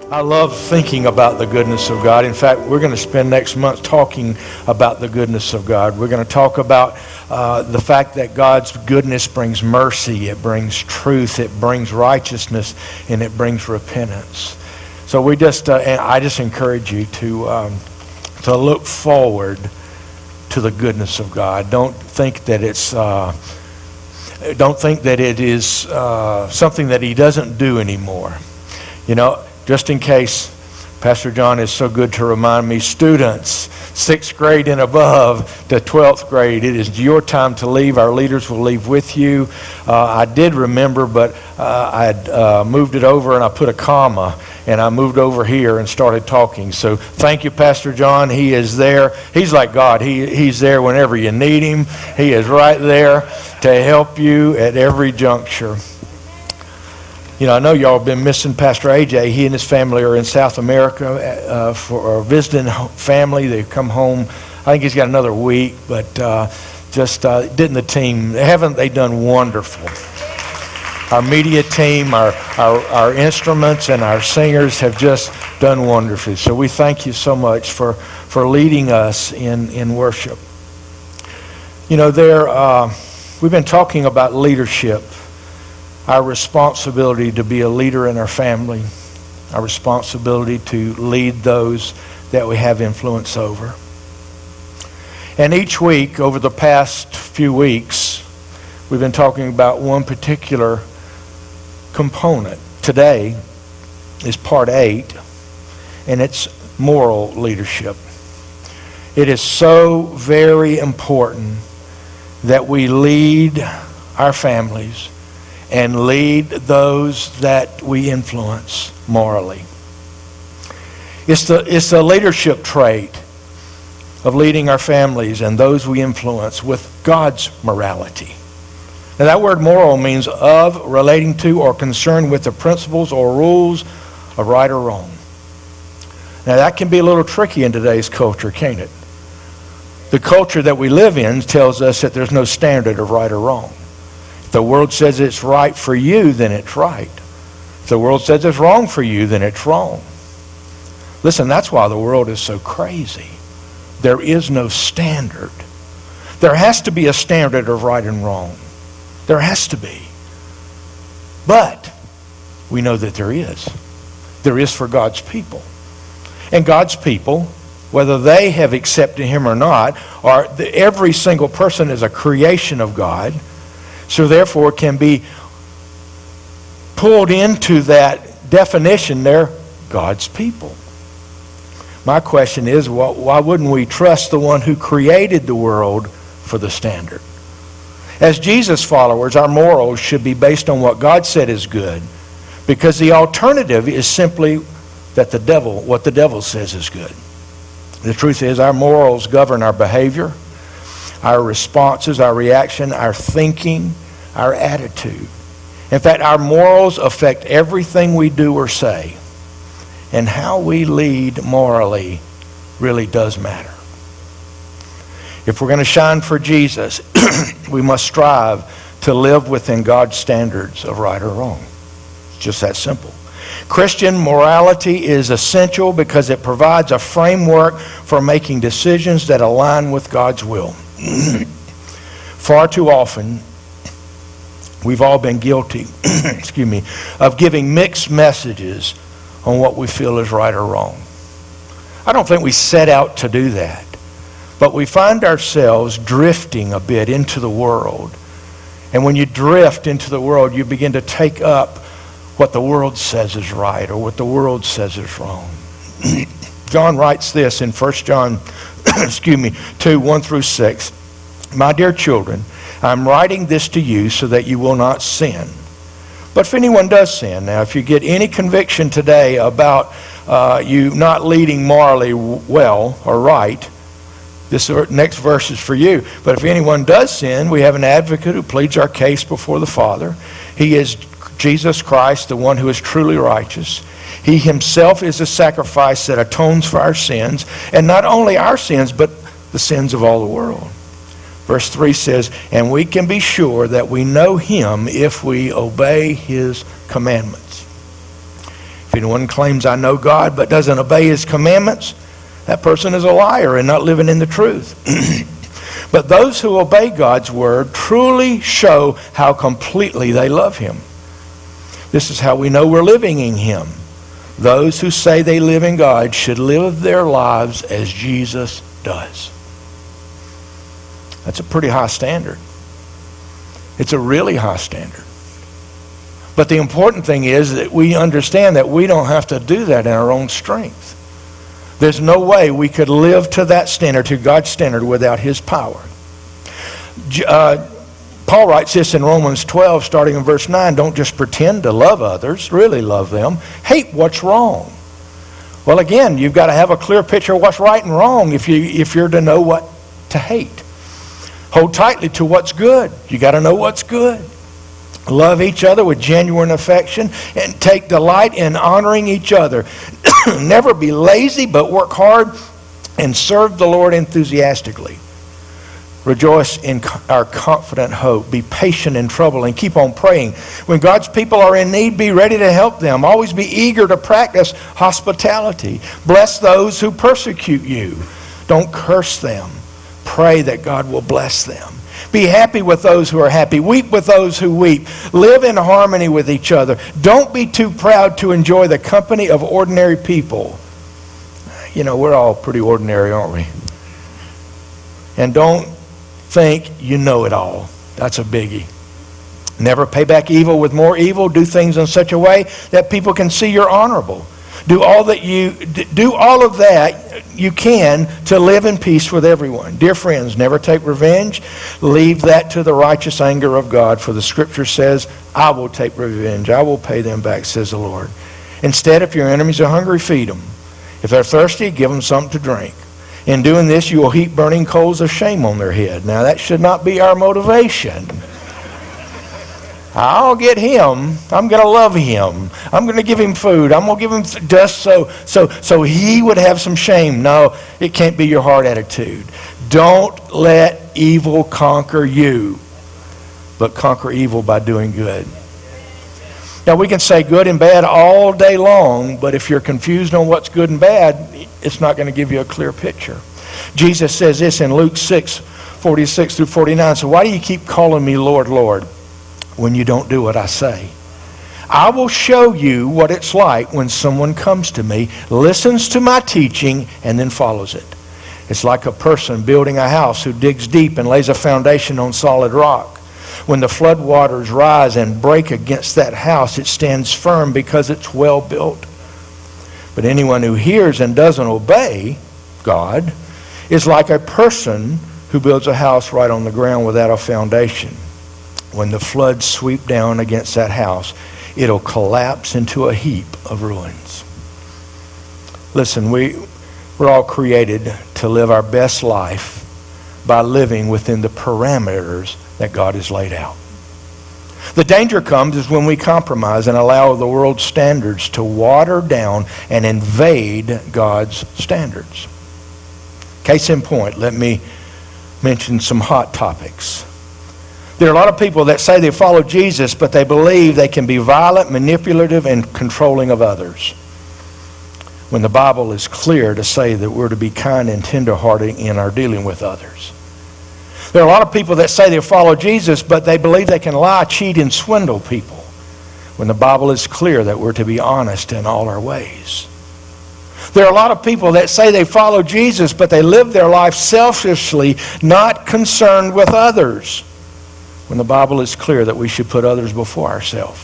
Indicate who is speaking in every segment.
Speaker 1: I love thinking about the goodness of God. In fact, we're going to spend next month talking about the goodness of God. We're going to talk about the fact that God's goodness brings mercy, it brings truth, it brings righteousness, and it brings repentance. So I just encourage you to look forward to the goodness of God. Don't think that it is something that He doesn't do anymore. You know, just in case, Pastor John is so good to remind me, students, 6th grade and above to 12th grade, it is your time to leave. Our leaders will leave with you. I did remember, but I had moved it over and I put a comma, and I moved over here and started talking. So thank you, Pastor John. He is there. He's like God. He's there whenever you need Him. He is right there to help you at every juncture. You know, I know y'all have been missing Pastor AJ. He and his family are in South America for visiting family. They've come home. I think he's got another week, but didn't the team, haven't they done wonderful? Our media team, our instruments, and our singers have just done wonderfully. So we thank you so much for leading us in worship. You know, we've been talking about leadership. Our responsibility to be a leader in our family, our responsibility to lead those that we have influence over. And each week, over the past few weeks, we've been talking about one particular component. Today is part 8, and it's moral leadership. It is so very important that we lead our families and lead those that we influence morally. It's the leadership trait of leading our families and those we influence with God's morality. Now that word moral means of, relating to, or concerned with the principles or rules of right or wrong. Now that can be a little tricky in today's culture, can't it? The culture that we live in tells us that there's no standard of right or wrong. If the world says it's right for you, then it's right. If the world says it's wrong for you, then it's wrong. Listen, that's why the world is so crazy. There is no standard. There has to be a standard of right and wrong. There has to be. But we know that there is. There is for God's people. And God's people, whether they have accepted Him or not, every single person is a creation of God, so therefore can be pulled into that definition. They're God's people. My question is, why wouldn't we trust the one who created the world for the standard? As Jesus followers, our morals should be based on what God said is good, because the alternative is simply that what the devil says is good. The truth is, our morals govern our behavior, our responses, our reaction, our thinking, our attitude. In fact, our morals affect everything we do or say. And how we lead morally really does matter. If we're going to shine for Jesus, we must strive to live within God's standards of right or wrong. It's just that simple. Christian morality is essential because it provides a framework for making decisions that align with God's will. Far too often, we've all been guilty, of giving mixed messages on what we feel is right or wrong. I don't think we set out to do that, but we find ourselves drifting a bit into the world. And when you drift into the world, you begin to take up what the world says is right or what the world says is wrong. John writes this in 1 John 2, 1 through 6. My dear children, I'm writing this to you so that you will not sin. But if anyone does sin, now if you get any conviction today about you not leading morally well or right, this next verse is for you. But if anyone does sin, we have an advocate who pleads our case before the Father. He is Jesus Christ, the one who is truly righteous. He Himself is a sacrifice that atones for our sins, and not only our sins, but the sins of all the world. Verse 3 says, and we can be sure that we know Him if we obey His commandments. If If anyone claims I know God but doesn't obey his commandments, that person is a liar and not living in the truth. But those who obey God's word truly show how completely they love him. This is how we know we're living in him. Those who say they live in God should live their lives as Jesus does. That's a pretty high standard. It's a really high standard. But the important thing is that we understand that we don't have to do that in our own strength. There's no way we could live to that standard, to God's standard, without his power. Paul writes this in Romans 12, starting in verse 9, don't just pretend to love others, really love them. Hate what's wrong. Well, again, you've got to have a clear picture of what's right and wrong if you're to know what to hate. Hold tightly to what's good. You got to know what's good. Love each other with genuine affection and take delight in honoring each other. Never be lazy, but work hard and serve the Lord enthusiastically. Rejoice in our confident hope. Be patient in trouble and keep on praying. When God's people are in need, be ready to help them. Always be eager to practice hospitality. Bless those who persecute you. Don't curse them. Pray that God will bless them. Be happy with those who are happy. Weep with those who weep. Live in harmony with each other. Don't be too proud to enjoy the company of ordinary people. You know, we're all pretty ordinary, aren't we? And don't think you know it all. That's a biggie. Never pay back evil with more evil. Do things in such a way that people can see you're honorable. Do all of that you can to live in peace with everyone. Dear friends, never take revenge. Leave that to the righteous anger of God. For the scripture says, I will take revenge. I will pay them back, says the Lord. Instead, if your enemies are hungry, feed them. If they're thirsty, give them something to drink. In doing this, you will heap burning coals of shame on their head. Now, that should not be our motivation. I'll get him. I'm going to love him. I'm going to give him food. I'm going to give him dust so he would have some shame. No, it can't be your heart attitude. Don't let evil conquer you, but conquer evil by doing good. Now, we can say good and bad all day long, but if you're confused on what's good and bad, it's not going to give you a clear picture. Jesus says this in Luke 6:46 through 49. So why do you keep calling me Lord, Lord, when you don't do what I say? I will show you what it's like when someone comes to me, listens to my teaching, and then follows it. It's like a person building a house who digs deep and lays a foundation on solid rock. When the flood waters rise and break against that house, it stands firm because it's well built. But anyone who hears and doesn't obey God is like a person who builds a house right on the ground without a foundation. When the floods sweep down against that house, it'll collapse into a heap of ruins. Listen, we're all created to live our best life by living within the parameters that God has laid out. The danger comes is when we compromise and allow the world's standards to water down and invade God's standards. Case in point, let me mention some hot topics. There are a lot of people that say they follow Jesus, but they believe they can be violent, manipulative, and controlling of others, when the Bible is clear to say that we're to be kind and tenderhearted in our dealing with others. There are a lot of people that say they follow Jesus, but they believe they can lie, cheat, and swindle people, when the Bible is clear that we're to be honest in all our ways. There are a lot of people that say they follow Jesus, but they live their life selfishly, not concerned with others, when the Bible is clear that we should put others before ourselves.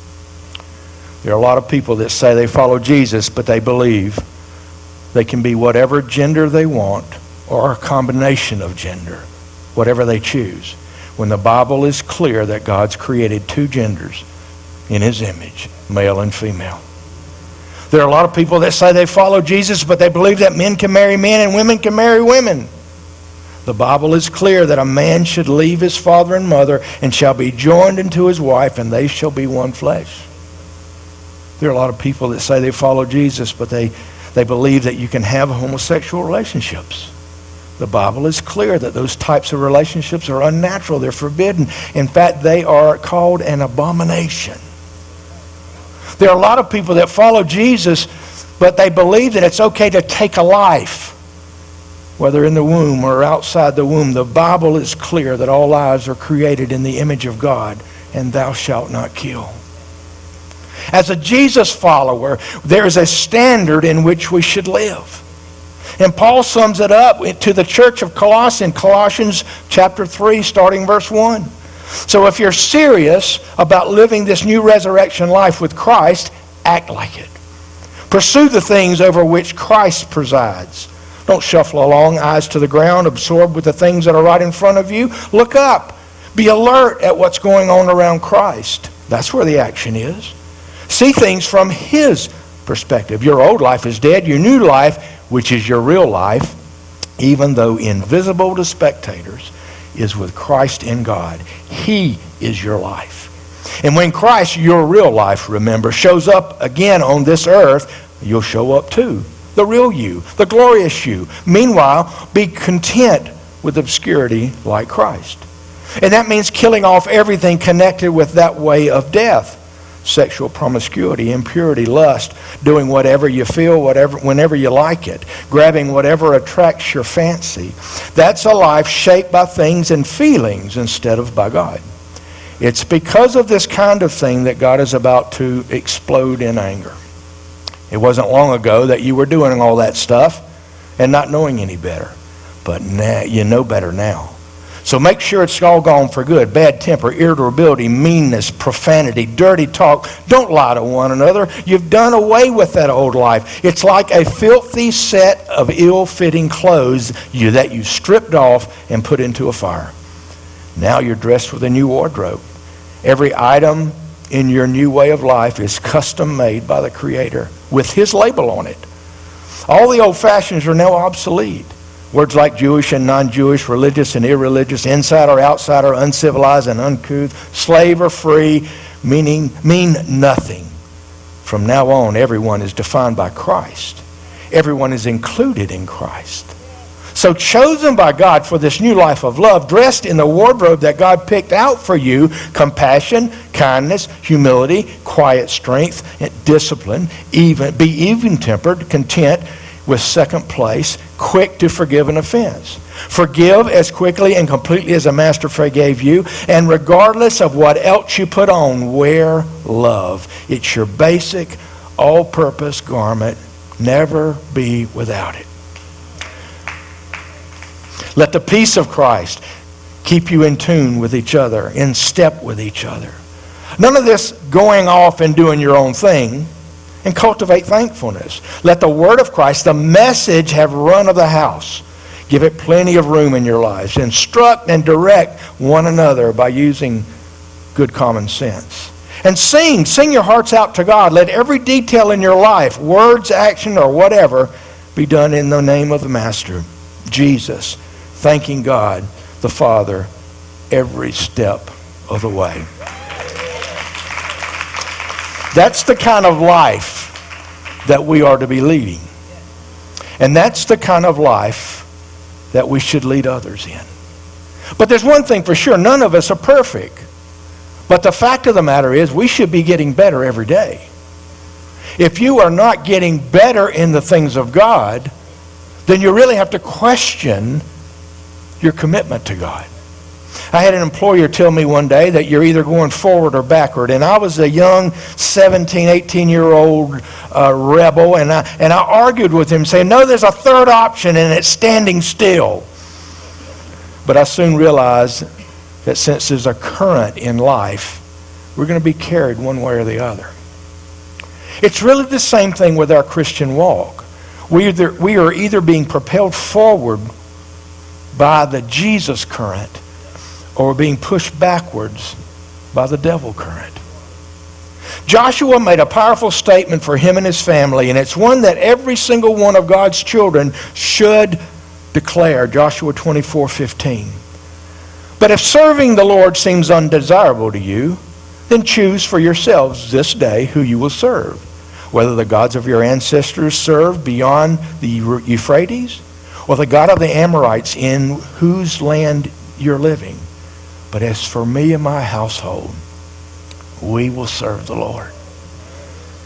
Speaker 1: There are a lot of people that say they follow Jesus, but they believe they can be whatever gender they want or a combination of gender, whatever they choose, when the Bible is clear that God's created two genders in his image, male and female. There are a lot of people that say they follow Jesus, but they believe that men can marry men and women can marry women. The Bible is clear that a man should leave his father and mother and shall be joined unto his wife, and they shall be one flesh. There are a lot of people that say they follow Jesus, but they believe that you can have homosexual relationships. The Bible is clear that those types of relationships are unnatural. They're forbidden. In fact, they are called an abomination. There are a lot of people that follow Jesus, but they believe that it's okay to take a life, whether in the womb or outside the womb. The Bible is clear that all lives are created in the image of God, and thou shalt not kill. As a Jesus follower, there is a standard in which we should live. And Paul sums it up to the church of Colossae in Colossians chapter 3, starting verse 1. So if you're serious about living this new resurrection life with Christ, act like it. Pursue the things over which Christ presides. Don't shuffle along, eyes to the ground, absorbed with the things that are right in front of you. Look up. Be alert at what's going on around Christ. That's where the action is. See things from His perspective. Your old life is dead. Your new life, which is your real life, even though invisible to spectators, is with Christ in God. He is your life. And when Christ, your real life, remember, shows up again on this earth, you'll show up too. The real you, the glorious you. Meanwhile, be content with obscurity like Christ. And that means killing off everything connected with that way of death. Sexual promiscuity, impurity, lust, doing whatever you feel, whenever you like it, grabbing whatever attracts your fancy. That's a life shaped by things and feelings instead of by God. It's because of this kind of thing that God is about to explode in anger. It wasn't long ago that you were doing all that stuff and not knowing any better. But now you know better now. So make sure it's all gone for good. Bad temper, irritability, meanness, profanity, dirty talk. Don't lie to one another. You've done away with that old life. It's like a filthy set of ill-fitting clothes that you stripped off and put into a fire. Now you're dressed with a new wardrobe. Every item in your new way of life is custom made by the Creator with His label on it. All the old fashions are now obsolete. Words like Jewish and non-Jewish, religious and irreligious, insider, outsider, uncivilized and uncouth, slave or free, mean nothing. From now on, everyone is defined by Christ. Everyone is included in Christ. So chosen by God for this new life of love, dressed in the wardrobe that God picked out for you, compassion, kindness, humility, quiet strength, discipline, be even-tempered, content, with second place, quick to forgive an offense. Forgive as quickly and completely as a master forgave you, and regardless of what else you put on, wear love. It's your basic, all-purpose garment. Never be without it. Let the peace of Christ keep you in tune with each other, in step with each other. None of this going off and doing your own thing. And cultivate thankfulness. Let the word of Christ, the message, have run of the house. Give it plenty of room in your lives. Instruct and direct one another by using good common sense. And sing your hearts out to God. Let every detail in your life, words, action, or whatever, be done in the name of the Master, Jesus, thanking God, the Father, every step of the way. That's the kind of life that we are to be leading. And that's the kind of life that we should lead others in. But there's one thing for sure, none of us are perfect. But the fact of the matter is we should be getting better every day. If you are not getting better in the things of God, then you really have to question your commitment to God. I had an employer tell me one day that you're either going forward or backward. And I was a young 17, 18-year-old rebel, and I argued with him saying, no, there's a third option, and it's standing still. But I soon realized that since there's a current in life, we're going to be carried one way or the other. It's really the same thing with our Christian walk. We are either being propelled forward by the Jesus current, or being pushed backwards by the devil current. Joshua made a powerful statement for him and his family, and it's one that every single one of God's children should declare. Joshua 24:15. But if serving the Lord seems undesirable to you, then choose for yourselves this day who you will serve, whether the gods of your ancestors served beyond the Euphrates, or the God of the Amorites in whose land you're living. But as for me and my household, we will serve the Lord.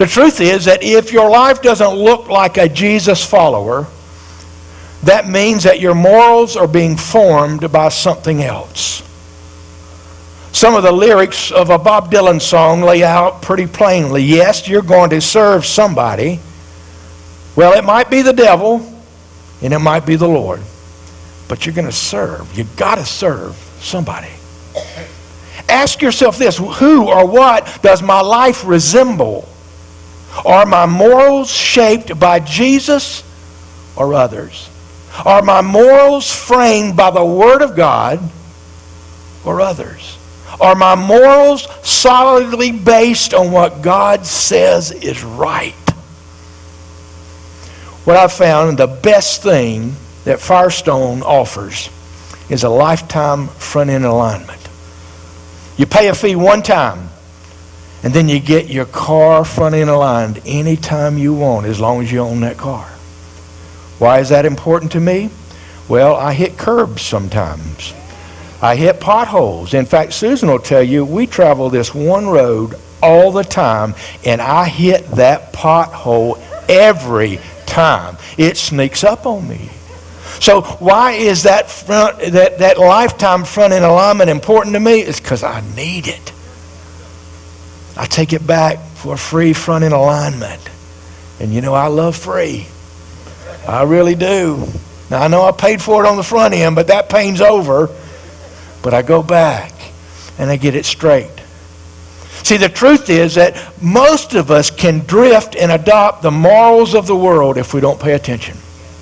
Speaker 1: The truth is that if your life doesn't look like a Jesus follower, that means that your morals are being formed by something else. Some of the lyrics of a Bob Dylan song lay out pretty plainly. Yes, you're going to serve somebody. Well, it might be the devil and it might be the Lord, but you're going to serve. You've got to serve somebody. Ask yourself this: who or what does my life resemble? Are my morals shaped by Jesus or others? Are my morals framed by the Word of God or others? Are my morals solidly based on what God says is right? What I've found, the best thing that Firestone offers is a lifetime front-end alignment. You pay a fee one time, and then you get your car front-end aligned anytime you want, as long as you own that car. Why is that important to me? Well, I hit curbs sometimes. I hit potholes. In fact, Susan will tell you, we travel this one road all the time, and I hit that pothole every time. It sneaks up on me. So why is that lifetime front-end alignment important to me? It's because I need it. I take it back for a free front-end alignment. And you know, I love free. I really do. Now, I know I paid for it on the front end, but that pain's over. But I go back and I get it straight. See, the truth is that most of us can drift and adopt the morals of the world if we don't pay attention.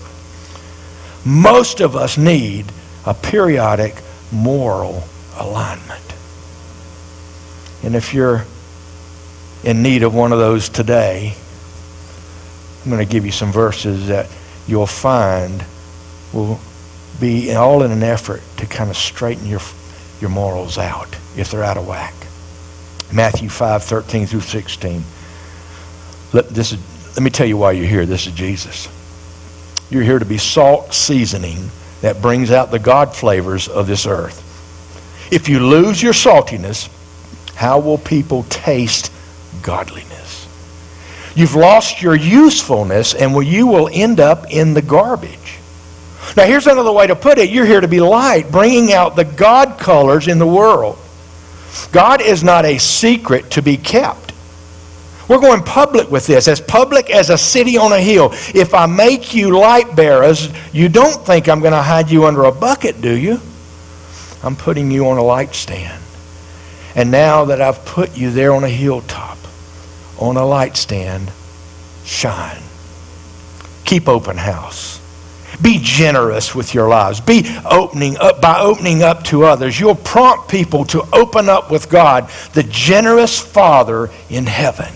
Speaker 1: Most of us need a periodic moral alignment. And if you're in need of one of those today, I'm going to give you some verses that you'll find will be all in an effort to kind of straighten your morals out if they're out of whack. Matthew 5:13 through 16. Let me tell you why you're here. This is Jesus. You're here to be salt seasoning that brings out the God flavors of this earth. If you lose your saltiness, how will people taste godliness? You've lost your usefulness, and you will end up in the garbage. Now, here's another way to put it. You're here to be light, bringing out the God colors in the world. God is not a secret to be kept. We're going public with this, as public as a city on a hill. If I make you light bearers, you don't think I'm going to hide you under a bucket, do you? I'm putting you on a light stand. And now that I've put you there on a hilltop, on a light stand, shine. Keep open house. Be generous with your lives. Be opening up to others. You'll prompt people to open up with God, the generous Father in heaven.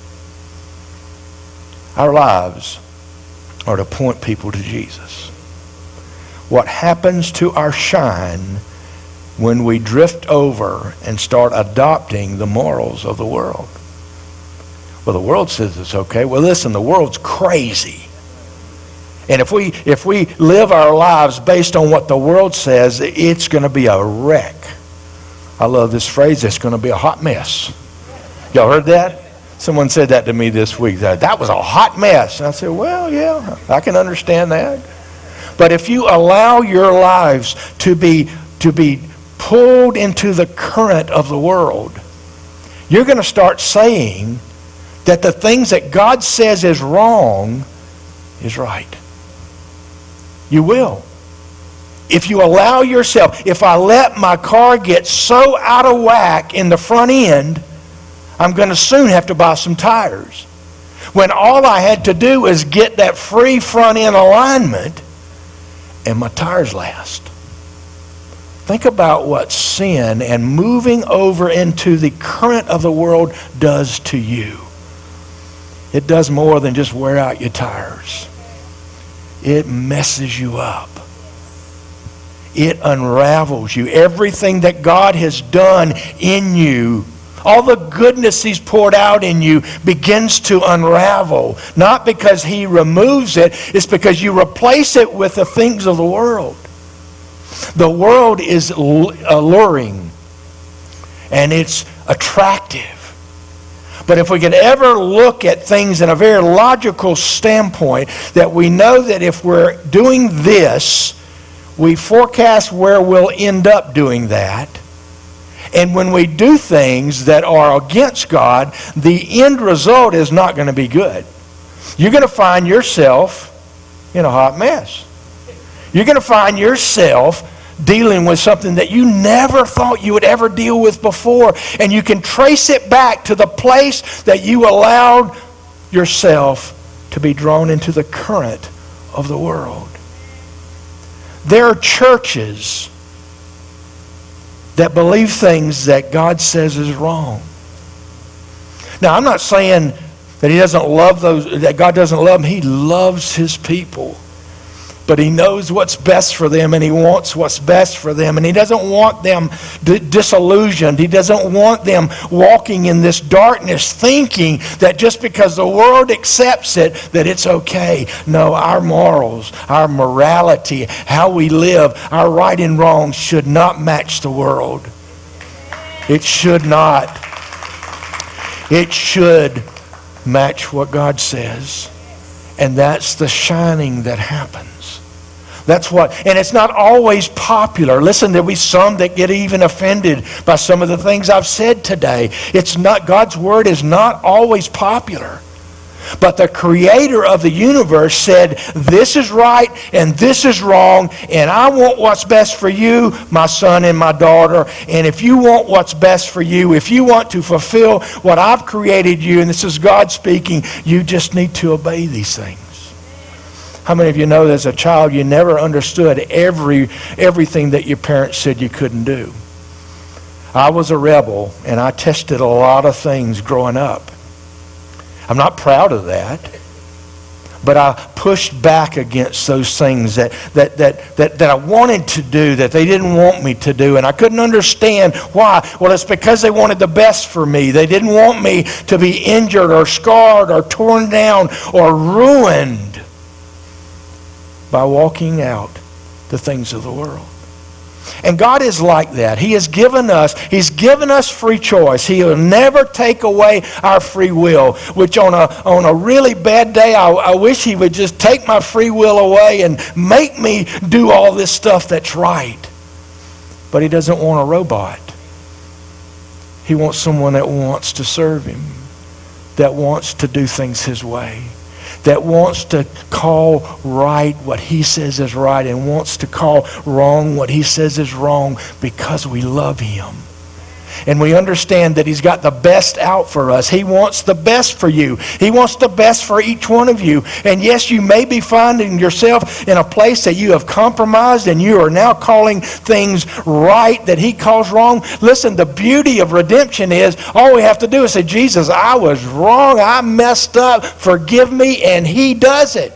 Speaker 1: Our lives are to point people to Jesus. What happens to our shine when we drift over and start adopting the morals of the world? Well, the world says it's okay. Well, listen, the world's crazy. And if we live our lives based on what the world says, it's going to be a wreck. I love this phrase, it's going to be a hot mess. Y'all heard that? Someone said that to me this week. That was a hot mess. And I said, well, yeah, I can understand that. But if you allow your lives to be pulled into the current of the world, you're going to start saying that the things that God says is wrong is right. You will. If you allow yourself, if I let my car get so out of whack in the front end, I'm going to soon have to buy some tires. When all I had to do is get that free front end alignment and my tires last. Think about what sin and moving over into the current of the world does to you. It does more than just wear out your tires. It messes you up. It unravels you. Everything that God has done in you, all the goodness He's poured out in you, begins to unravel. Not because He removes it, it's because you replace it with the things of the world. The world is alluring and it's attractive. But if we could ever look at things in a very logical standpoint, that we know that if we're doing this, we forecast where we'll end up doing that. And when we do things that are against God, the end result is not going to be good. You're going to find yourself in a hot mess. You're going to find yourself dealing with something that you never thought you would ever deal with before. And you can trace it back to the place that you allowed yourself to be drawn into the current of the world. There are churches that believe things that God says is wrong. Now, I'm not saying that He doesn't love those, that God doesn't love them. He loves His people. But He knows what's best for them, and He wants what's best for them. And He doesn't want them disillusioned. He doesn't want them walking in this darkness thinking that just because the world accepts it, that it's okay. No, our morals, our morality, how we live, our right and wrong should not match the world. It should not. It should match what God says. And that's the shining that happens. That's what, and it's not always popular. Listen, there'll be some that get even offended by some of the things I've said today. It's not, God's word is not always popular. But the creator of the universe said, this is right and this is wrong, and I want what's best for you, my son and my daughter. And if you want what's best for you, if you want to fulfill what I've created you, and this is God speaking, you just need to obey these things. How many of you know that as a child you never understood everything that your parents said you couldn't do? I was a rebel, and I tested a lot of things growing up. I'm not proud of that, but I pushed back against those things that I wanted to do that they didn't want me to do, and I couldn't understand why. Well, it's because they wanted the best for me. They didn't want me to be injured or scarred or torn down or ruined by walking out the things of the world. And God is like that. He's given us free choice. He'll never take away our free will, which on a really bad day, I wish He would just take my free will away and make me do all this stuff that's right. But He doesn't want a robot. He wants someone that wants to serve Him, that wants to do things His way, that wants to call right what He says is right and wants to call wrong what He says is wrong, because we love Him. And we understand that He's got the best out for us. He wants the best for you. He wants the best for each one of you. And yes, you may be finding yourself in a place that you have compromised and you are now calling things right that He calls wrong. Listen, the beauty of redemption is all we have to do is say, Jesus, I was wrong. I messed up. Forgive me. And He does it.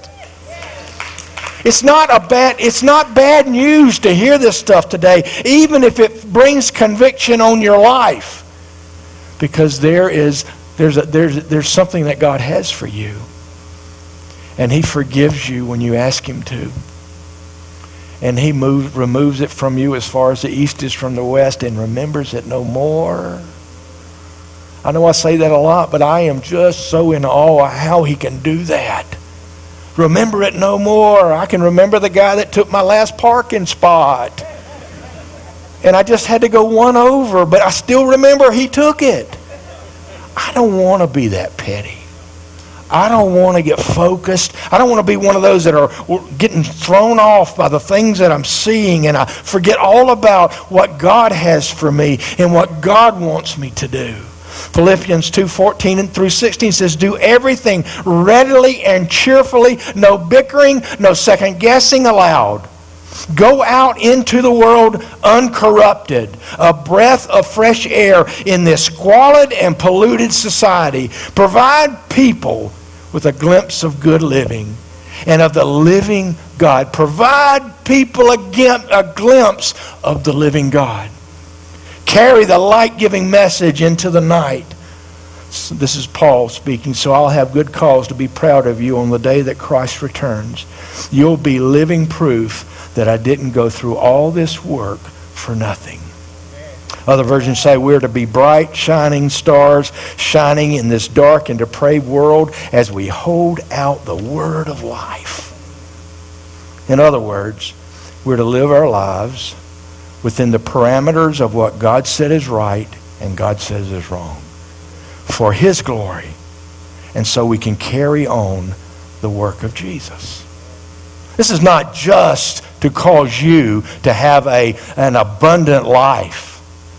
Speaker 1: It's not bad news to hear this stuff today, even if it brings conviction on your life, because there's something that God has for you, and He forgives you when you ask Him to, and He removes it from you as far as the east is from the west, and remembers it no more. I know I say that a lot, but I am just so in awe of how He can do that. Remember it no more. I can remember the guy that took my last parking spot. And I just had to go one over, but I still remember he took it. I don't want to be that petty. I don't want to get focused. I don't want to be one of those that are getting thrown off by the things that I'm seeing, and I forget all about what God has for me and what God wants me to do. Philippians 2:14 through 16 says, do everything readily and cheerfully, no bickering, no second guessing allowed. Go out into the world uncorrupted, a breath of fresh air in this squalid and polluted society. Provide people with a glimpse of good living and of the living God. Provide people a glimpse of the living God. Carry the light-giving message into the night. So this is Paul speaking. So I'll have good cause to be proud of you on the day that Christ returns. You'll be living proof that I didn't go through all this work for nothing. Other versions say we're to be bright, shining stars, shining in this dark and depraved world as we hold out the word of life. In other words, we're to live our lives within the parameters of what God said is right and God says is wrong for His glory, and so we can carry on the work of Jesus. This is not just to cause you to have an abundant life.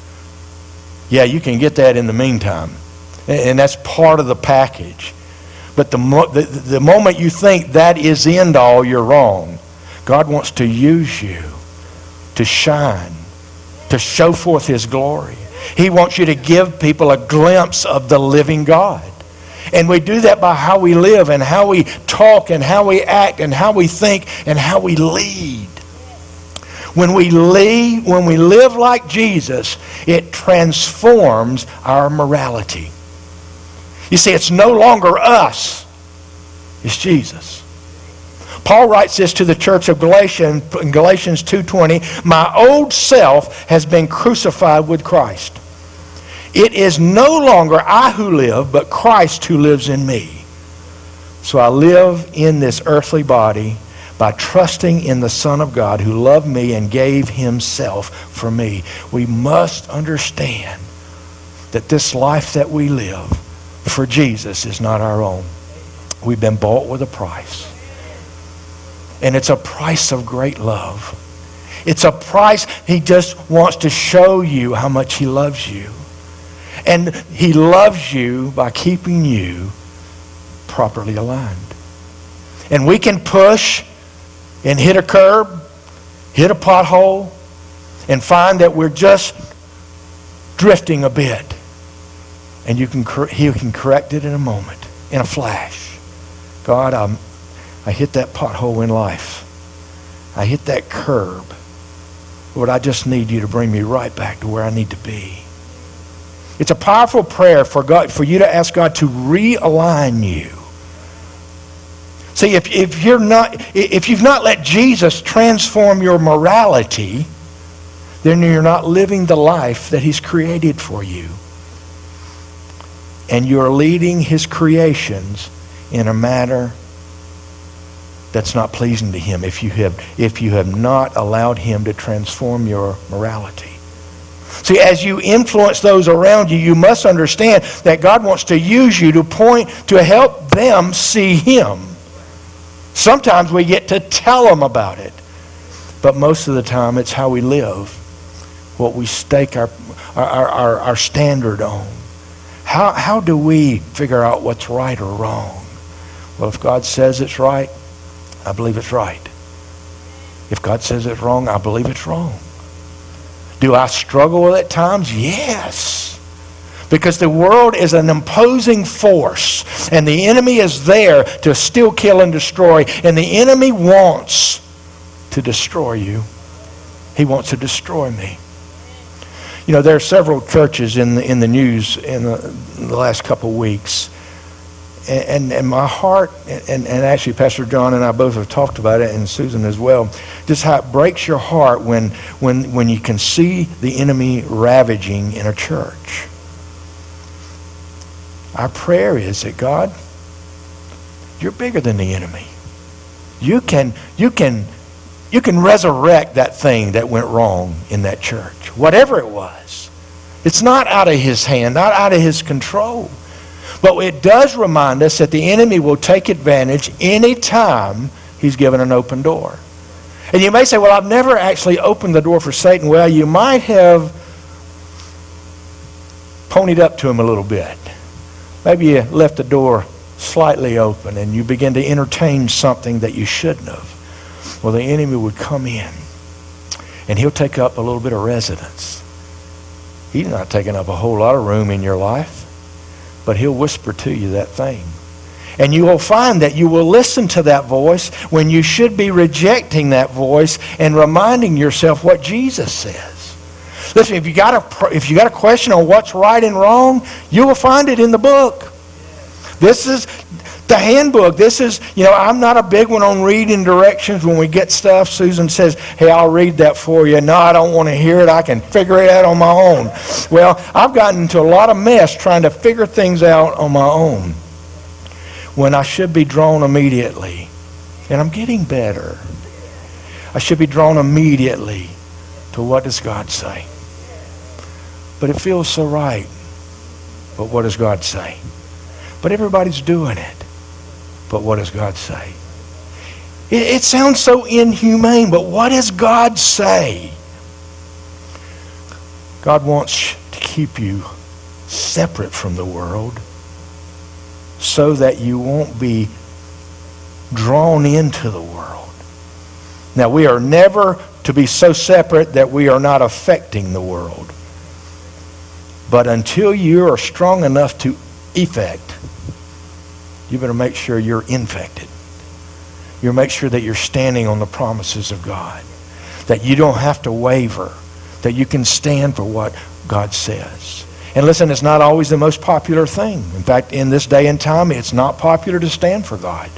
Speaker 1: Yeah, you can get that in the meantime, and that's part of the package. But the moment you think that is the end all, you're wrong. God wants to use you to shine, to show forth His glory. He wants you to give people a glimpse of the living God. And we do that by how we live and how we talk and how we act and how we think and how we lead. When we live like Jesus, it transforms our morality. You see, it's no longer us, it's Jesus. Paul writes this to the church of Galatia in Galatians 2:20, "My old self has been crucified with Christ. It is no longer I who live, but Christ who lives in me. So I live in this earthly body by trusting in the Son of God who loved me and gave Himself for me." We must understand that this life that we live for Jesus is not our own. We've been bought with a price. And it's a price of great love. It's a price. He just wants to show you how much He loves you. And He loves you by keeping you properly aligned. And we can push and hit a curb, hit a pothole, and find that we're just drifting a bit. And He can correct it in a moment, in a flash. God, I hit that pothole in life. I hit that curb. Lord, I just need You to bring me right back to where I need to be. It's a powerful prayer for you to ask God to realign you. See, if you've not let Jesus transform your morality, then you're not living the life that He's created for you. And you're leading His creations in a manner that's not pleasing to Him if you have not allowed Him to transform your morality. See, as you influence those around you, you must understand that God wants to use you to help them see Him. Sometimes we get to tell them about it, but most of the time it's how we live, what we stake our standard on. How do we figure out what's right or wrong? Well, if God says it's right, I believe it's right. If God says it's wrong, I believe it's wrong. Do I struggle with it at times? Yes. Because the world is an imposing force, and the enemy is there to steal, kill, and destroy. And the enemy wants to destroy you. He wants to destroy me. You know, there are several churches in the news in the last couple of weeks. And my heart, and actually Pastor John and I both have talked about it, and Susan as well, just how it breaks your heart when you can see the enemy ravaging in a church. Our prayer is that, God, You're bigger than the enemy. You can resurrect that thing that went wrong in that church, whatever it was. It's not out of His hand, not out of His control. But it does remind us that the enemy will take advantage any time he's given an open door. And you may say, well, I've never actually opened the door for Satan. Well, you might have ponied up to him a little bit. Maybe you left the door slightly open and you begin to entertain something that you shouldn't have. Well, the enemy would come in and he'll take up a little bit of residence. He's not taking up a whole lot of room in your life, but he'll whisper to you that thing. And you will find that you will listen to that voice when you should be rejecting that voice and reminding yourself what Jesus says. Listen, if you got a question on what's right and wrong, you will find it in the book. This The handbook, this is, I'm not a big one on reading directions when we get stuff. Susan says, hey, I'll read that for you. No, I don't want to hear it. I can figure it out on my own. Well, I've gotten into a lot of mess trying to figure things out on my own when I should be drawn immediately. And I'm getting better. I should be drawn immediately to what does God say. But it feels so right. But what does God say? But everybody's doing it. But what does God say? It sounds so inhumane, but what does God say? God wants to keep you separate from the world so that you won't be drawn into the world. Now, we are never to be so separate that we are not affecting the world. But until you are strong enough to effect, you better make sure you're infected. You make sure that you're standing on the promises of God, that you don't have to waver, that you can stand for what God says. And listen, it's not always the most popular thing. In fact, in this day and time, it's not popular to stand for God.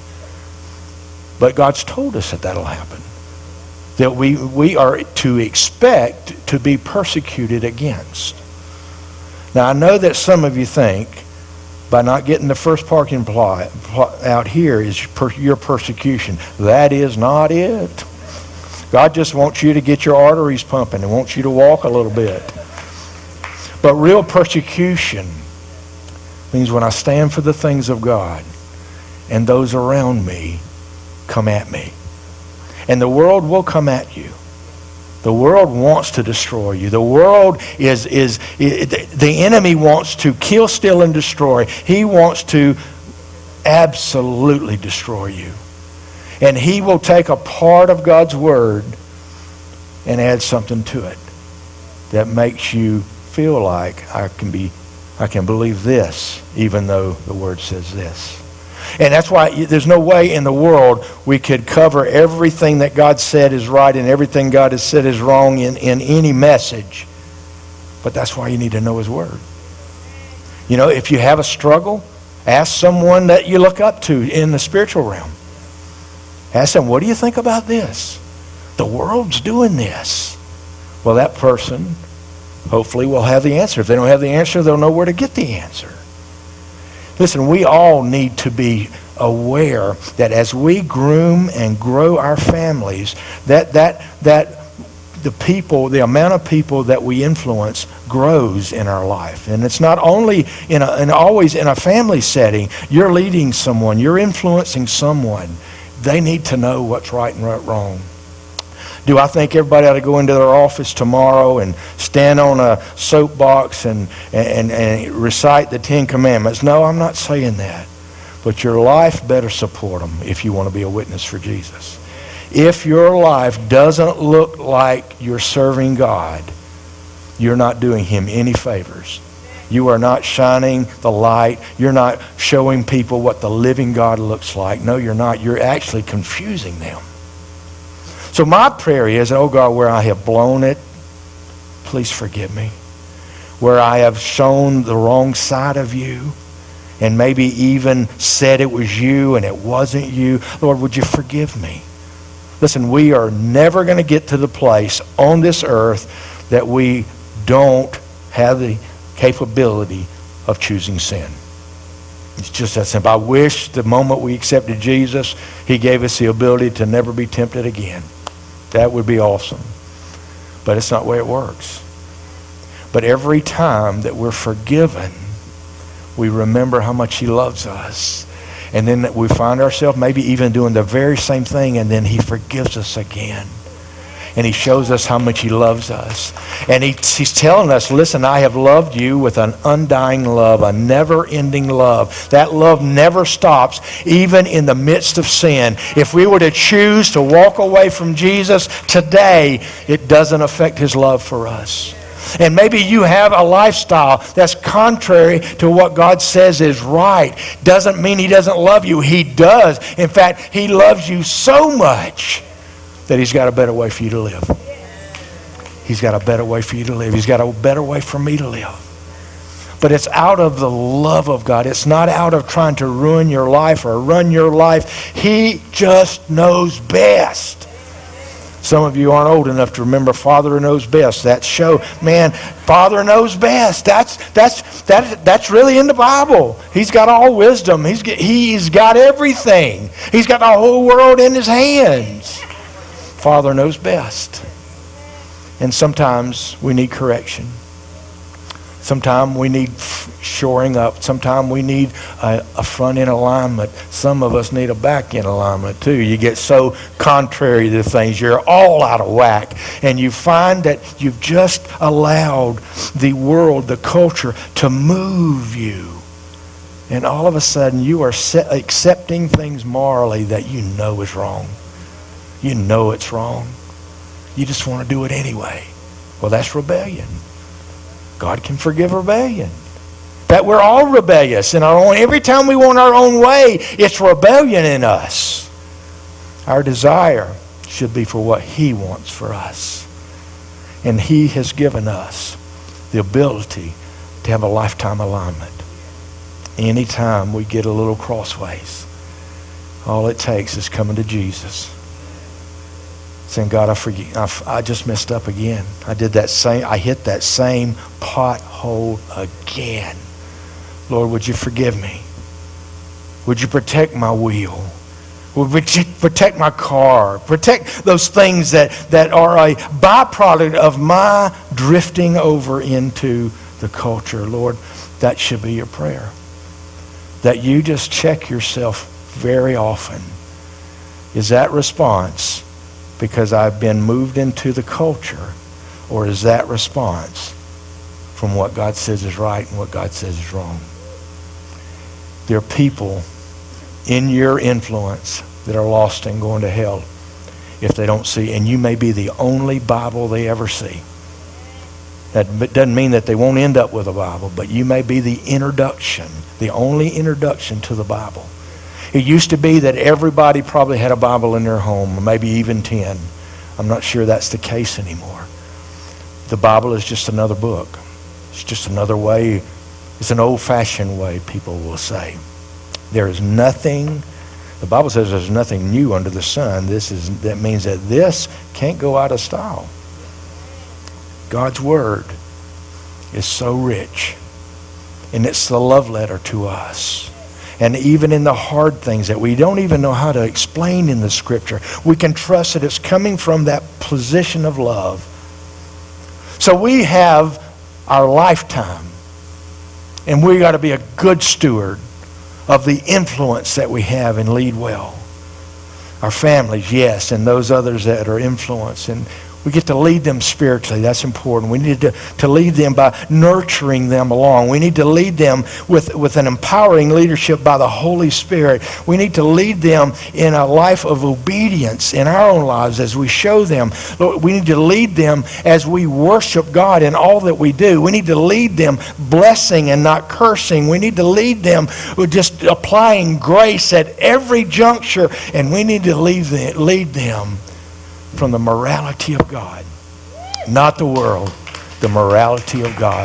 Speaker 1: But God's told us that that'll happen, that we are to expect to be persecuted against. Now, I know that some of you think by not getting the first parking plot out here is your persecution. That is not it. God just wants you to get your arteries pumping and wants you to walk a little bit. But real persecution means when I stand for the things of God and those around me come at me. And the world will come at you. The world wants to destroy you. The world the enemy wants to kill, steal, and destroy. He wants to absolutely destroy you. And he will take a part of God's word and add something to it that makes you feel like I can believe this, even though the word says this. And that's why there's no way in the world we could cover everything that God said is right and everything God has said is wrong in any message. But that's why you need to know his word. If you have a struggle, ask someone that you look up to in the spiritual realm. Ask them, what do you think about this? The world's doing this. Well, that person hopefully will have the answer. If they don't have the answer, they'll know where to get the answer. Listen, we all need to be aware that as we groom and grow our families, that the amount of people that we influence grows in our life. And it's not only always in a family setting. You're leading someone, you're influencing someone. They need to know what's right and what's wrong. Do I think everybody ought to go into their office tomorrow and stand on a soapbox and recite the Ten Commandments? No, I'm not saying that. But your life better support them if you want to be a witness for Jesus. If your life doesn't look like you're serving God, you're not doing him any favors. You are not shining the light. You're not showing people what the living God looks like. No, you're not. You're actually confusing them. So my prayer is, oh God, where I have blown it, please forgive me. Where I have shown the wrong side of you and maybe even said it was you and it wasn't you, Lord, would you forgive me? Listen, we are never going to get to the place on this earth that we don't have the capability of choosing sin. It's just that simple. I wish the moment we accepted Jesus, he gave us the ability to never be tempted again. That would be awesome. But it's not the way it works. But every time that we're forgiven, we remember how much he loves us. And then we find ourselves maybe even doing the very same thing, and then he forgives us again. And he shows us how much he loves us. And he's telling us, listen, I have loved you with an undying love, a never-ending love. That love never stops, even in the midst of sin. If we were to choose to walk away from Jesus today, it doesn't affect his love for us. And maybe you have a lifestyle that's contrary to what God says is right. Doesn't mean he doesn't love you. He does. In fact, he loves you so much that he's got a better way for you to live. He's got a better way for you to live. He's got a better way for me to live. But it's out of the love of God. It's not out of trying to ruin your life or run your life. He just knows best. Some of you aren't old enough to remember Father Knows Best. That show, man, Father Knows Best. That's really in the Bible. He's got all wisdom. He's got everything. He's got the whole world in his hands. Father knows best. And sometimes we need correction. Sometimes we need shoring up. Sometimes we need a front-end alignment. Some of us need a back-end alignment too. You get so contrary to things. You're all out of whack. And you find that you've just allowed the world, the culture, to move you. And all of a sudden you are accepting things morally that you know is wrong. You know it's wrong. You just want to do it anyway. Well, that's rebellion. God can forgive rebellion. That we're all rebellious in our own. Every time we want our own way, it's rebellion in us. Our desire should be for what He wants for us. And He has given us the ability to have a lifetime alignment. Anytime we get a little crossways, all it takes is coming to Jesus. Saying, God, I just messed up again. I hit that same pothole again. Lord, would you forgive me? Would you protect my wheel? Would you protect my car? Protect those things that are a byproduct of my drifting over into the culture. Lord, that should be your prayer. That you just check yourself very often. Is that response because I've been moved into the culture, or is that response from what God says is right and what God says is wrong? There are people in your influence that are lost and going to hell if they don't see, and you may be the only Bible they ever see. That doesn't mean that they won't end up with a Bible, but you may be the introduction, the only introduction to the Bible. It used to be that everybody probably had a Bible in their home, or maybe even 10. I'm not sure that's the case anymore. The Bible is just another book. It's just another way. It's an old-fashioned way, people will say. There is nothing, the Bible says there's nothing new under the sun. That means that this can't go out of style. God's Word is so rich, and it's the love letter to us. And even in the hard things that we don't even know how to explain in the Scripture, we can trust that it's coming from that position of love. So we have our lifetime, and we got to be a good steward of the influence that we have and lead well. Our families, yes, and those others that are influenced. And we get to lead them spiritually. That's important. We need to lead them by nurturing them along. We need to lead them with an empowering leadership by the Holy Spirit. We need to lead them in a life of obedience in our own lives as we show them. Lord, we need to lead them as we worship God in all that we do. We need to lead them blessing and not cursing. We need to lead them with just applying grace at every juncture. And we need to lead them from the morality of God, not the world, the morality of God.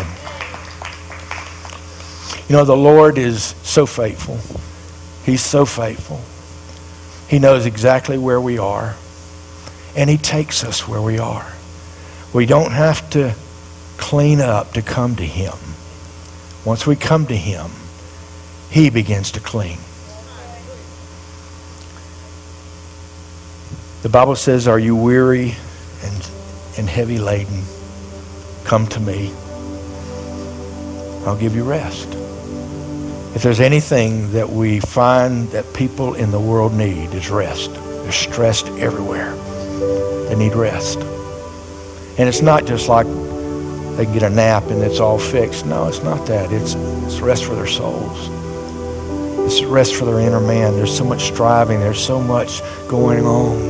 Speaker 1: You know, the Lord is so faithful. He's so faithful. He knows exactly where we are, and He takes us where we are. We don't have to clean up to come to Him. Once we come to Him, He begins to clean. The Bible says, are you weary and heavy laden? Come to me. I'll give you rest. If there's anything that we find that people in the world need, is rest. They're stressed everywhere. They need rest. And it's not just like they can get a nap and it's all fixed. No, it's not that. It's rest for their souls. It's rest for their inner man. There's so much striving. There's so much going on.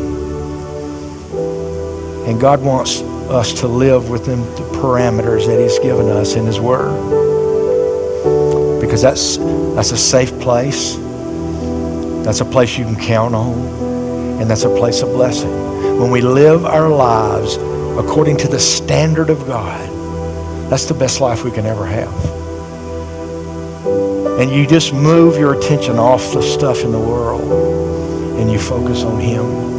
Speaker 1: And God wants us to live within the parameters that He's given us in His Word. Because that's a safe place. That's a place you can count on. And that's a place of blessing. When we live our lives according to the standard of God, that's the best life we can ever have. And you just move your attention off the stuff in the world and you focus on Him.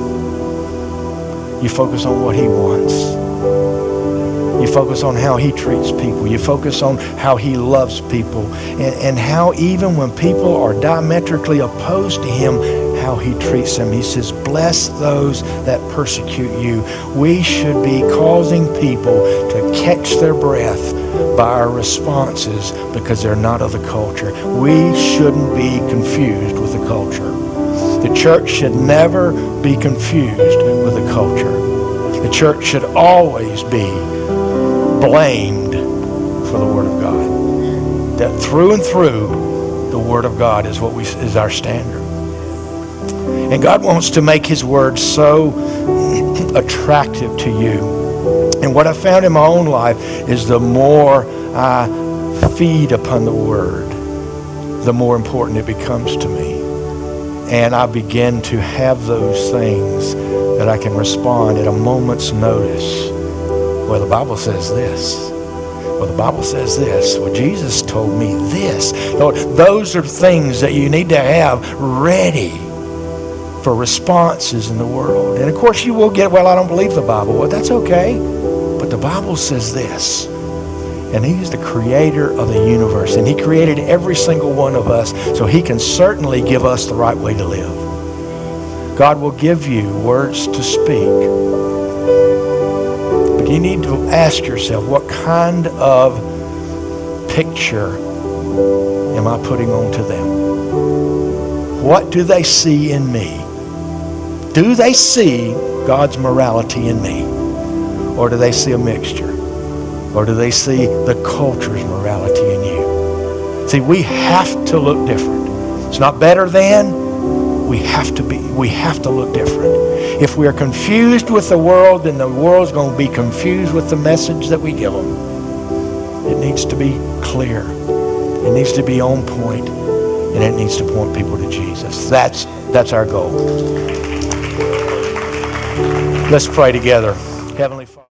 Speaker 1: You focus on what He wants. You focus on how He treats people. You focus on how He loves people. And how even when people are diametrically opposed to Him, how He treats them. He says, bless those that persecute you. We should be causing people to catch their breath by our responses because they're not of the culture. We shouldn't be confused with the culture. The church should never be confused with the culture. The church should always be blamed for the Word of God. That through and through, the Word of God is is our standard. And God wants to make His Word so attractive to you. And what I found in my own life is the more I feed upon the Word, the more important it becomes to me. And I begin to have those things that I can respond at a moment's notice. Well, the Bible says this. Well, the Bible says this. Well, Jesus told me this. Lord, those are things that you need to have ready for responses in the world. And of course you will get, well, I don't believe the Bible. Well, that's okay. But the Bible says this. And He's the creator of the universe. And He created every single one of us. So He can certainly give us the right way to live. God will give you words to speak. But you need to ask yourself, what kind of picture am I putting onto them? What do they see in me? Do they see God's morality in me? Or do they see a mixture? Or do they see the culture's morality in you? See, we have to look different. It's not better than. We have to look different. If we are confused with the world, then the world's going to be confused with the message that we give them. It needs to be clear. It needs to be on point. And it needs to point people to Jesus. That's our goal. Let's pray together. Heavenly Father.